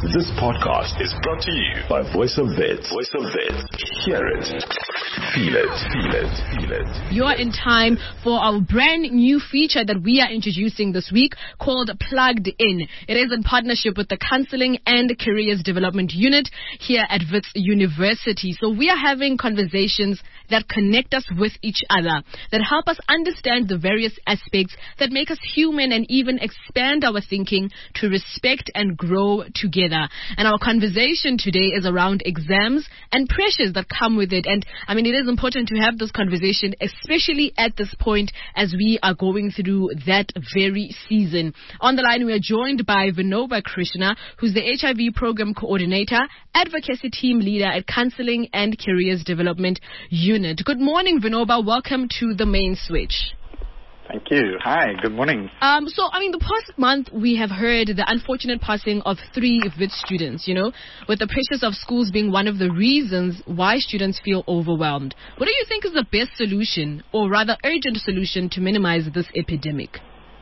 This podcast is brought to you by Voice of Vets. Voice of Vets. Hear it. Feel it. Feel it. Feel it. You're in time for our brand new feature that we are introducing this week called Plugged In. It is in partnership with the Counseling and Careers Development Unit here at Wits University. So we are having conversations that connect us with each other, that help us understand the various aspects that make us human and even expand our thinking to respect and grow together. And our conversation today is around exams and pressures that come with it. And I mean, it is important to have this conversation, especially at this point as we are going through that very season. On the line, we are joined by Vinoba Krishna, who's the HIV Program Coordinator, Advocacy Team Leader at Counseling and Careers Development Unit. Good morning, Vinoba. Welcome to the main switch. Thank you. Hi, good morning. The past month we have heard the unfortunate passing of 3 Wits students, with the pressures of schools being one of the reasons why students feel overwhelmed. What do you think is the best solution, or rather urgent solution, to minimize this epidemic?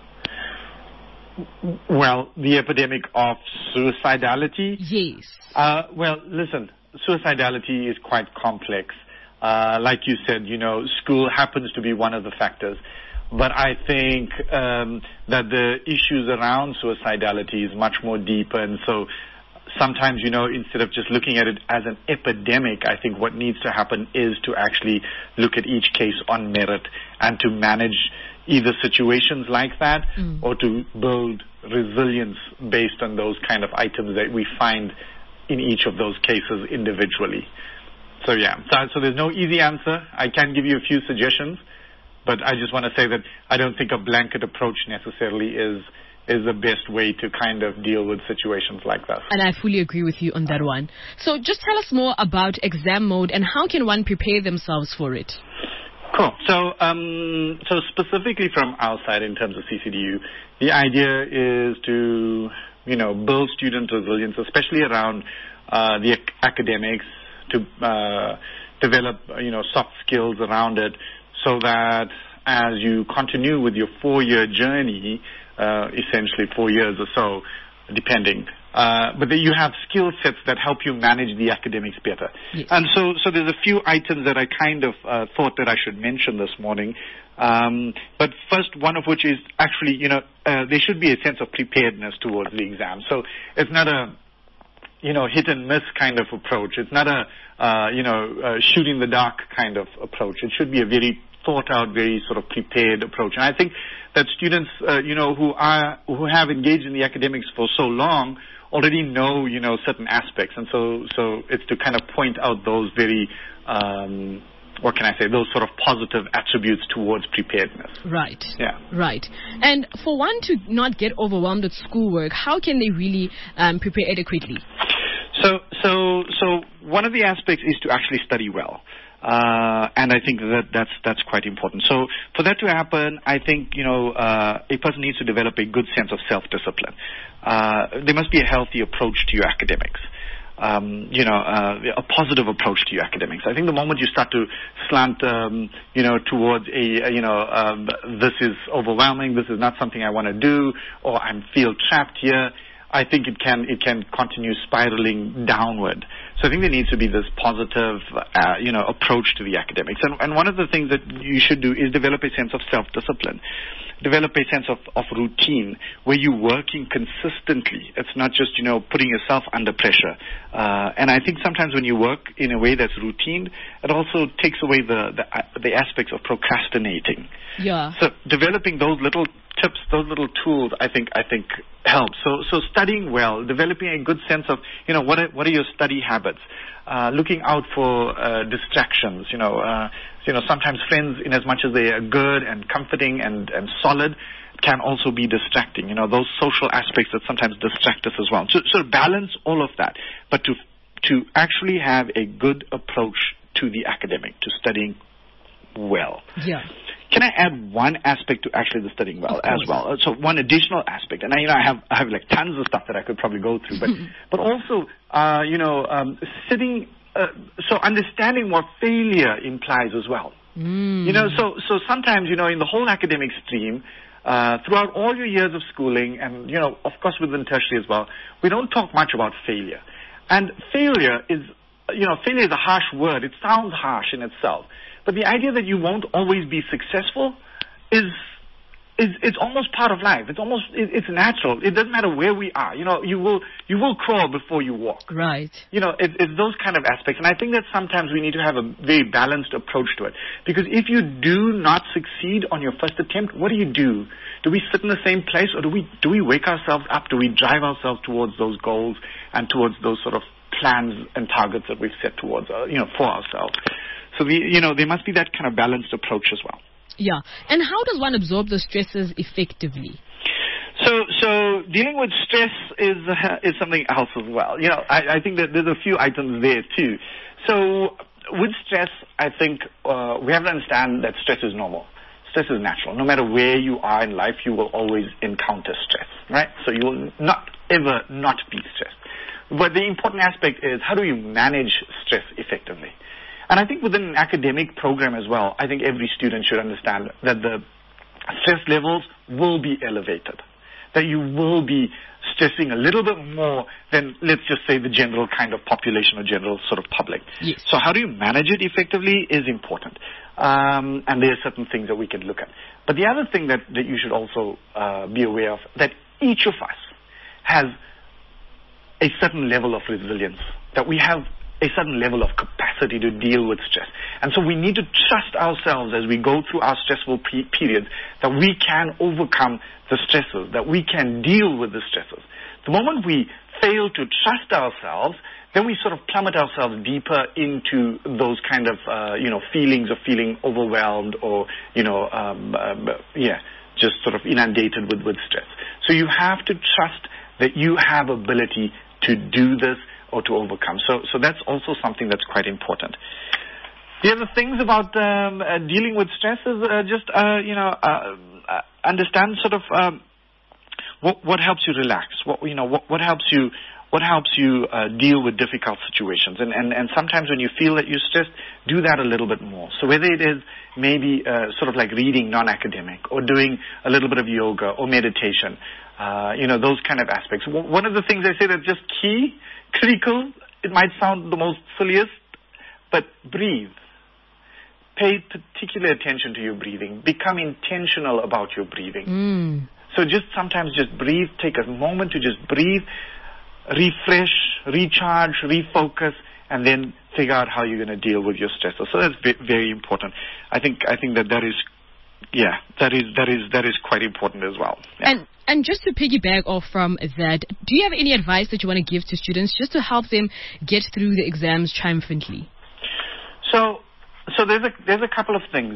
Well, the epidemic of suicidality? Yes. Listen, suicidality is quite complex. Like you said, school happens to be one of the factors. But I think that the issues around suicidality is much more deeper. And so sometimes, instead of just looking at it as an epidemic, I think what needs to happen is to actually look at each case on merit and to manage either situations like that or to build resilience based on those kind of items that we find in each of those cases individually. So there's no easy answer. I can give you a few suggestions. But I just want to say that I don't think a blanket approach necessarily is the best way to kind of deal with situations like that. And I fully agree with you on that one. So just tell us more about exam mode and how can one prepare themselves for it? Cool. So specifically from our side in terms of CCDU, the idea is to, build student resilience, especially around the academics, to develop, soft skills around it, so that as you continue with your 4-year journey, essentially 4 years or so, depending, but then you have skill sets that help you manage the academics better. Yes. And so there's a few items that I kind of thought that I should mention this morning. But first, one of which is actually, there should be a sense of preparedness towards the exam. So it's not a hit and miss kind of approach. It's not a, shoot in the dark kind of approach. It should be a very thought out, very sort of prepared approach. And I think that students, who have engaged in the academics for so long already know, certain aspects. And so it's to kind of point out those very, those sort of positive attributes towards preparedness. Right. Yeah. Right. And for one to not get overwhelmed with schoolwork, how can they really prepare adequately? So one of the aspects is to actually study well. And I think that's quite important. So for that to happen, I think, a person needs to develop a good sense of self-discipline. There must be a healthy approach to your academics. A positive approach to your academics. I think the moment you start to slant, towards this is overwhelming, this is not something I want to do, or I feel trapped here, I think it can continue spiraling downward. So I think there needs to be this positive, approach to the academics. And one of the things that you should do is develop a sense of self-discipline. Develop a sense of routine where you're working consistently. It's not just, putting yourself under pressure. And I think sometimes when you work in a way that's routine, it also takes away the aspects of procrastinating. Yeah. So developing those little tips, those little tools, I think helps. So studying well, developing a good sense of, what are your study habits, looking out for distractions. Sometimes friends, in as much as they are good and comforting and solid, can also be distracting. Those social aspects that sometimes distract us as well. So balance all of that, but to actually have a good approach to the academic, to studying well. Yeah. Can I add one aspect to actually the studying well as well? So one additional aspect, and I have like tons of stuff that I could probably go through, but also sitting, so understanding what failure implies as well. So sometimes in the whole academic stream, throughout all your years of schooling and, of course within tertiary as well, we don't talk much about failure. And failure is a harsh word. It sounds harsh in itself. But the idea that you won't always be successful is it's almost part of life. It's natural. It doesn't matter where we are. You will crawl before you walk. Right. It's those kind of aspects. And I think that sometimes we need to have a very balanced approach to it. Because if you do not succeed on your first attempt, what do? Do we sit in the same place, or do we wake ourselves up? Do we drive ourselves towards those goals and towards those sort of plans and targets that we've set towards, for ourselves? So there must be that kind of balanced approach as well. Yeah. And how does one absorb the stresses effectively? So dealing with stress is something else as well. I think that there's a few items there too. So with stress, I think we have to understand that stress is normal. Stress is natural. No matter where you are in life, you will always encounter stress, right? So you will not ever not be stressed. But the important aspect is, how do you manage stress effectively? And I think within an academic program as well, I think every student should understand that the stress levels will be elevated, that you will be stressing a little bit more than, let's just say, the general kind of population or general sort of public. Yes. So how do you manage it effectively is important. And there are certain things that we can look at. But the other thing that you should also be aware of, that each of us has a certain level of resilience, that we have a certain level of capacity to deal with stress. And so we need to trust ourselves as we go through our stressful periods, that we can overcome the stresses, that we can deal with the stresses. The moment we fail to trust ourselves, then we sort of plummet ourselves deeper into those kind of, feelings of feeling overwhelmed or, just sort of inundated with stress. So you have to trust that you have ability to do this or to overcome. So that's also something that's quite important. The other things about dealing with stress is understand sort of what helps you relax. What helps you deal with difficult situations. And sometimes when you feel that you're stressed, do that a little bit more. So whether it is maybe sort of like reading non-academic or doing a little bit of yoga or meditation, those kind of aspects. One of the things I say that's just key, critical, it might sound the most silliest, but breathe. Pay particular attention to your breathing. Become intentional about your breathing. So sometimes just breathe. Take a moment to just breathe, refresh, recharge, refocus, and then figure out how you're going to deal with your stressors. So that's very important. I think that is quite important as well. Yeah. And just to piggyback off from that, do you have any advice that you want to give to students just to help them get through the exams triumphantly? So there's a couple of things.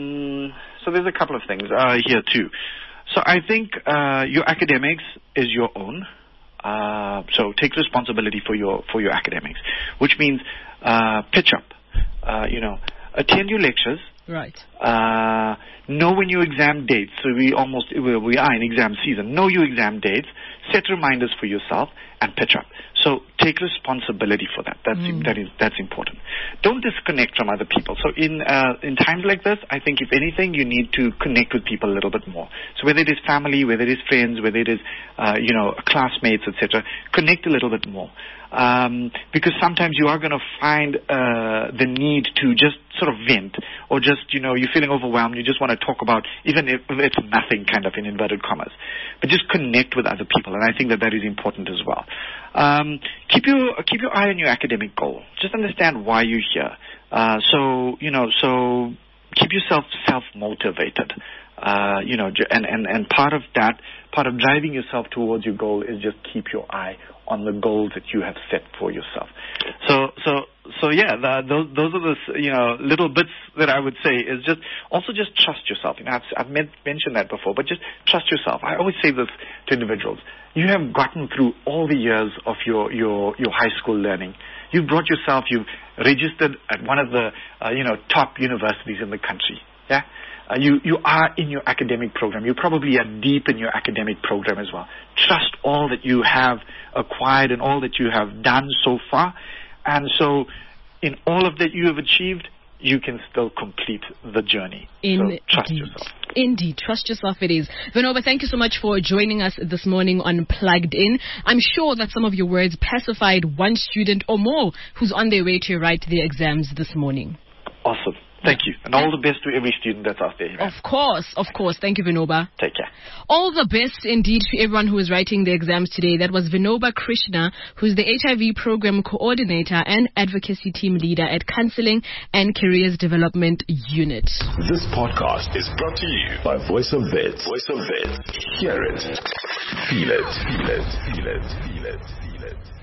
Here too. So I think your academics is your own. So take responsibility for your academics, which means pitch up. Attend your lectures. Right. Know when your exam dates. So we are in exam season. Know your exam dates. Set reminders for yourself and pitch up. So take responsibility for that. That's important. Don't disconnect from other people. So in times like this, I think if anything, you need to connect with people a little bit more. So whether it is family, whether it is friends, whether it is classmates, etc., connect a little bit more. Because sometimes you are going to find the need to just sort of vent, or just, you're feeling overwhelmed, you just want to talk about, even if it's nothing, kind of in inverted commas. But just connect with other people, and I think that is important as well. Keep your eye on your academic goal. Just understand why you're here. So keep yourself self-motivated. And part of driving yourself towards your goal is just keep your eye on the goals that you have set for yourself. So those are the little bits that I would say is just trust yourself. I've mentioned that before, but just trust yourself. I always say this to individuals. You have gotten through all the years of your high school learning. You've brought yourself. You've registered at one of the top universities in the country. Yeah. You are in your academic program. You probably are deep in your academic program as well. Trust all that you have acquired and all that you have done so far. And so in all of that you have achieved, you can still complete the journey. So trust yourself. Indeed, trust yourself it is. Vinoba, thank you so much for joining us this morning on Plugged In. I'm sure that some of your words pacified one student or more who's on their way to write their exams this morning. Awesome. Thank you. And all the best to every student that's out there. Of course. Thank you, Vinoba. Take care. All the best indeed to everyone who is writing the exams today. That was Vinoba Krishna, who's the HIV Program Coordinator and Advocacy Team Leader at Counseling and Careers Development Unit. This podcast is brought to you by Voice of Vets. Voice of Vets. Hear it. Feel it. Feel it. Feel it. Feel it. Feel it.